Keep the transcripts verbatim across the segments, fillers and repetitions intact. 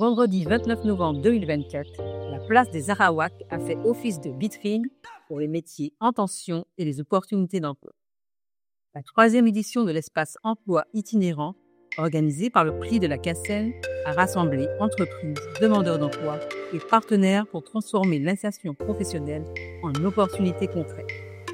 Vendredi vingt-neuf novembre deux mille vingt-quatre, la place des Arawaks a fait office de vitrine pour les métiers en tension et les opportunités d'emploi. La troisième édition de l'espace emploi itinérant, organisée par le prix de la Cassel, a rassemblé entreprises, demandeurs d'emploi et partenaires pour transformer l'insertion professionnelle en opportunités concrètes.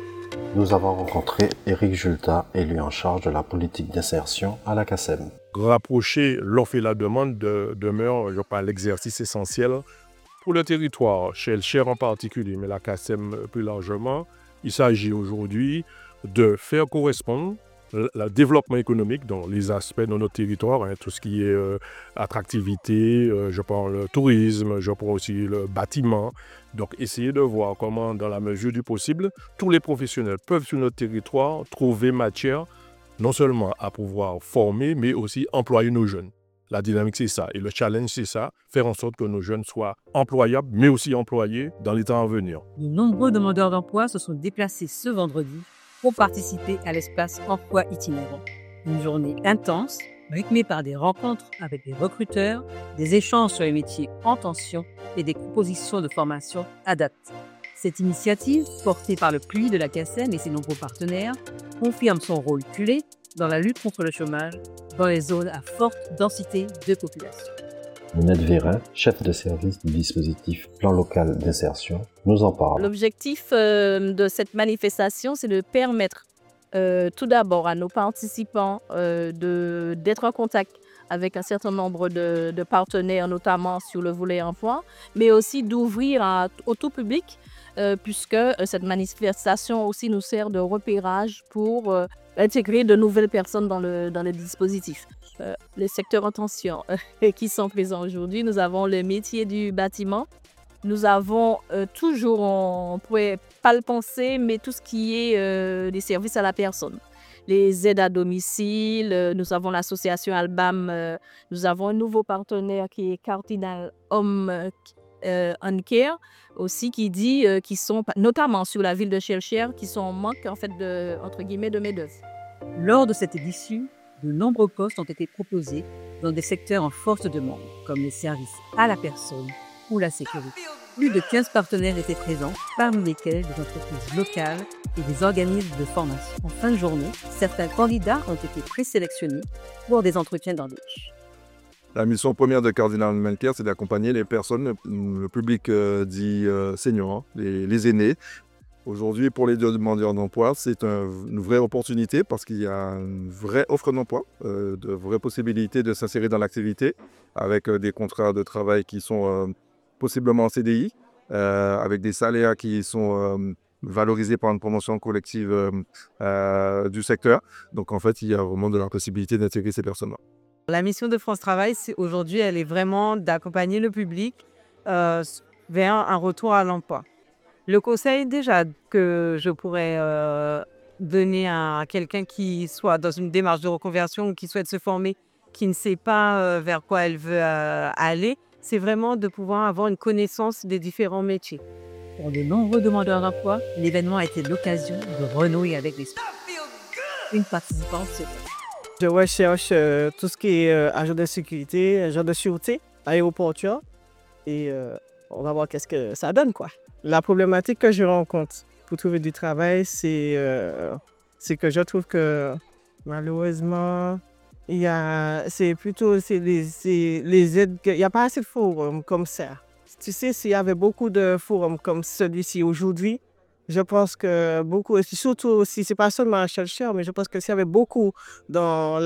Nous avons rencontré Éric Julta, élu en charge de la politique d'insertion à la C A C E M. Rapprocher l'offre et la demande de, demeure, je parle, l'exercice essentiel pour le territoire, chez le Cher en particulier, mais la C A C E M plus largement. Il s'agit aujourd'hui de faire correspondre le développement économique dans les aspects de notre territoire, hein, tout ce qui est euh, attractivité, euh, je prends le tourisme, je prends aussi le bâtiment. Donc, essayer de voir comment, dans la mesure du possible, tous les professionnels peuvent sur notre territoire trouver matière non seulement à pouvoir former, mais aussi employer nos jeunes. La dynamique, c'est ça. Et le challenge, c'est ça, faire en sorte que nos jeunes soient employables, mais aussi employés dans les temps à venir. De nombreux demandeurs d'emploi se sont déplacés ce vendredi pour participer à l'espace emploi itinérant. Une journée intense, rythmée par des rencontres avec des recruteurs, des échanges sur les métiers en tension et des propositions de formation adaptées. Cette initiative, portée par le P L U I de la C A C E M et ses nombreux partenaires, confirme son rôle clé dans la lutte contre le chômage dans les zones à forte densité de population. Ninette Vérin, chef de service du dispositif Plan local d'insertion, nous en parle. L'objectif euh, de cette manifestation, c'est de permettre euh, tout d'abord à nos participants euh, de, d'être en contact avec un certain nombre de, de partenaires, notamment sur le volet emploi, mais aussi d'ouvrir à, au tout public, euh, puisque euh, cette manifestation aussi nous sert de repérage pour euh, intégrer de nouvelles personnes dans le, dans le dispositif. Euh, les secteurs en tension euh, qui sont présents aujourd'hui, nous avons le métier du bâtiment, nous avons euh, toujours, on ne pourrait pas le penser, mais tout ce qui est euh, des services à la personne. Les aides à domicile, euh, nous avons l'association Albam, euh, nous avons un nouveau partenaire qui est Cardinal Home euh, and Care, aussi qui dit euh, qu'ils sont, notamment sur la ville de Chelcher, qui sont en manque en fait de, entre guillemets, de main-d'œuvre. Lors de cette édition, de nombreux postes ont été proposés dans des secteurs en forte demande, comme les services à la personne ou la sécurité. Plus de quinze partenaires étaient présents, parmi lesquels des entreprises locales et des organismes de formation. En fin de journée, certains candidats ont été présélectionnés pour des entretiens d'embauche. La mission première de Cardinal Home and Care, c'est d'accompagner les personnes, le public euh, dit euh, senior, les, les aînés. Aujourd'hui, pour les demandeurs d'emploi, c'est un, une vraie opportunité parce qu'il y a une vraie offre d'emploi, euh, de vraies possibilités de s'insérer dans l'activité avec euh, des contrats de travail qui sont euh, possiblement en C D I, euh, avec des salaires qui sont euh, valorisés par une promotion collective euh, euh, du secteur. Donc en fait, il y a vraiment de la possibilité d'intégrer ces personnes-là. La mission de France Travail, c'est, aujourd'hui, elle est vraiment d'accompagner le public euh, vers un retour à l'emploi. Le conseil déjà que je pourrais euh, donner à quelqu'un qui soit dans une démarche de reconversion ou qui souhaite se former, qui ne sait pas euh, vers quoi elle veut euh, aller, c'est vraiment de pouvoir avoir une connaissance des différents métiers. Pour de nombreux demandeurs d'emploi, l'événement a été l'occasion de renouer avec les soins. Une participante se fait. Je recherche euh, tout ce qui est euh, agent de sécurité, agent de sûreté, aéroportuaire, et euh, on va voir qu'est-ce que ça donne, quoi. La problématique que je rencontre pour trouver du travail, c'est, euh, c'est que je trouve que malheureusement, il y a, c'est plutôt c'est les, c'est les aides, il n'y a pas assez de forums comme ça. Tu sais, s'il y avait beaucoup de forums comme celui-ci aujourd'hui, je pense que beaucoup, surtout si ce n'est pas seulement à Chelcher, mais je pense que s'il y avait beaucoup dans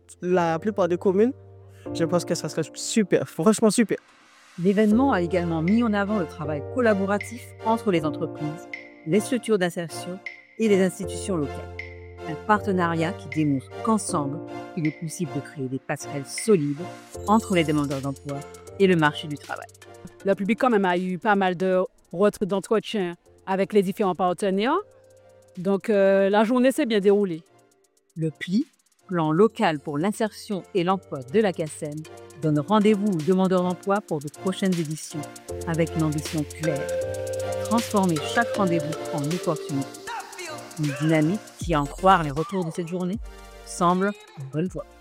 la plupart des communes, je pense que ça serait super, franchement super. L'événement a également mis en avant le travail collaboratif entre les entreprises, les structures d'insertion et les institutions locales. Un partenariat qui démontre qu'ensemble, il est possible de créer des passerelles solides entre les demandeurs d'emploi et le marché du travail. Le public quand même a eu pas mal de retraits d'entretien avec les différents partenaires. Donc euh, la journée s'est bien déroulée. Le P L I, Plan local pour l'insertion et l'emploi de la C A C E M, donne rendez-vous aux demandeurs d'emploi pour de prochaines éditions avec une ambition claire. Transformer chaque rendez-vous en opportunité. Une dynamique qui, à en croire les retours de cette journée, semble en bonne voie.